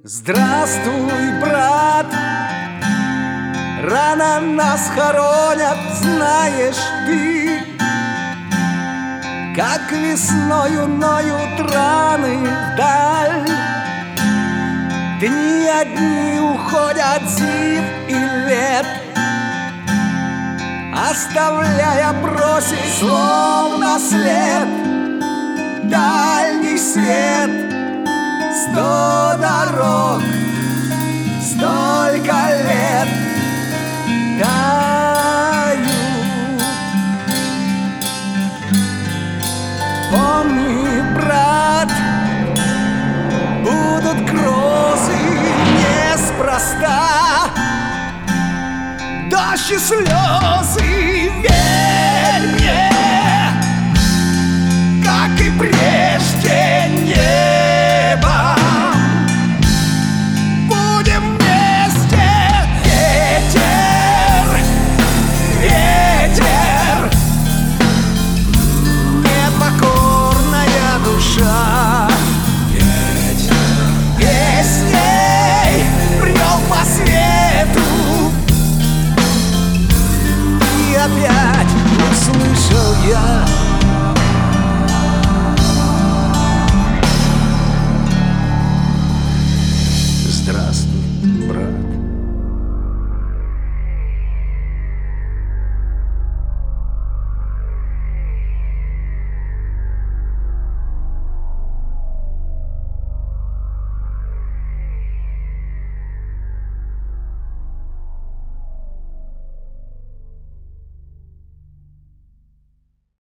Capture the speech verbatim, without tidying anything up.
Здравствуй, брат, рано нас хоронят, знаешь ты, как весною ноют раны вдаль. Дни одни уходят зим и лет, оставляя бросить словно след дальний свет. Сто дорог, столько лет тают. Помни, брат, будут грозы неспроста, дождь и слез.